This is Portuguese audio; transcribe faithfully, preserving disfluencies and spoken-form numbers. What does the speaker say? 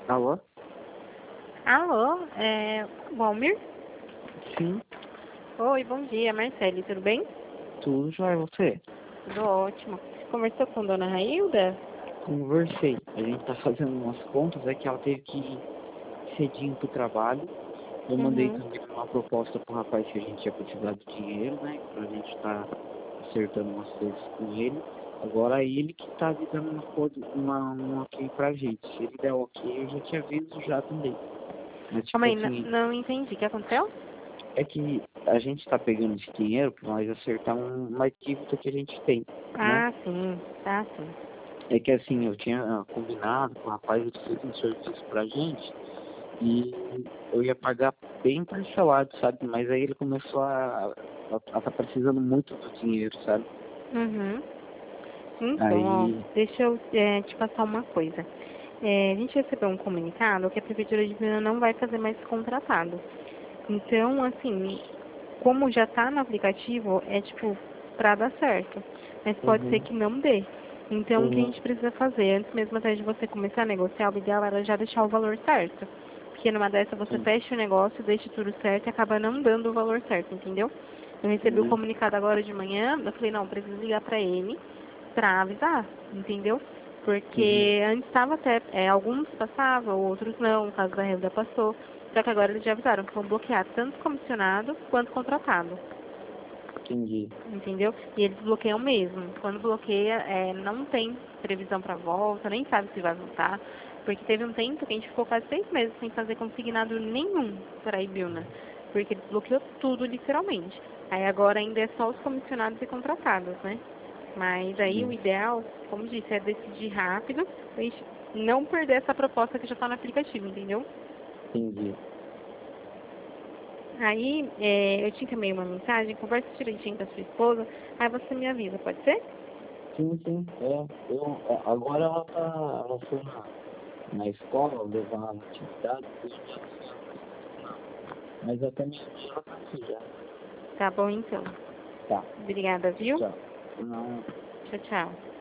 Alô? Alô, é Walmir? Sim, Oi, bom dia, Marcele, tudo bem? tudo já é você? Tudo ótimo. Conversou com Dona Railda? Conversei. A gente tá fazendo umas contas, é que ela teve que ir cedinho pro trabalho. Eu mandei Uhum. também uma proposta pro rapaz que a gente ia precisar de dinheiro, né? Pra gente tá acertando umas coisas com ele. Agora é ele que tá me dando uma, coisa- uma, um ok pra gente. Se ele der ok, eu já te aviso já também. Mas Calma tipo aí, n- assim, não entendi. O que aconteceu? é que a gente tá pegando esse dinheiro pra nós acertar um- uma dívida que a gente tem, né? Ah, sim, tá sim. É que assim, eu tinha ah, combinado com o rapaz, ele fez um serviço pra gente e eu ia pagar bem parcelado, sabe? Mas aí ele começou a a tá precisando muito do dinheiro, sabe? Uhum. Então, ó, Aí, deixa eu é, te passar uma coisa. É, a gente recebeu um comunicado que a Prefeitura de Viana não vai fazer mais contratado. Então, assim, como já tá no aplicativo, é tipo pra dar certo. Mas pode ser uhum, que não dê. Então, o que a uhum, gente precisa fazer? Antes mesmo até de você começar a negociar, o ideal era já deixar o valor certo. Porque numa dessa você sim, fecha o negócio, deixa tudo certo e acaba não dando o valor certo, entendeu? Eu recebi o entendi. comunicado agora de manhã, eu falei, não, preciso ligar pra ele pra avisar, entendeu? Uhum, Porque antes estava até, é, alguns passavam, outros não, no caso da renda passou. Só que agora eles já avisaram que vão bloquear tanto comissionado quanto contratado, entendi. entendeu? E eles bloqueiam mesmo. Quando bloqueia, é, não tem previsão para volta, nem sabe se vai voltar. Porque teve um tempo que a gente ficou quase seis meses sem fazer consignado nenhum para a Ibiúna. Porque eles bloqueou tudo, literalmente. Aí agora ainda é só os comissionados e contratados, né? Mas aí o Sim, ideal, como disse, é decidir rápido pra gente não perder essa proposta que já está no aplicativo, entendeu? entendi. Aí é, eu te encaminhei uma mensagem, conversa direitinho com a sua esposa, aí você me avisa, pode ser? Sim, sim, é. Eu, é, agora ela tá, ela foi na, na escola levar uma atividade, depois de ela foi assinar. Mas até meio-dia ela tá aqui já. Tá bom então. Tá, Obrigada, viu? tchau. Não, Tchau, tchau.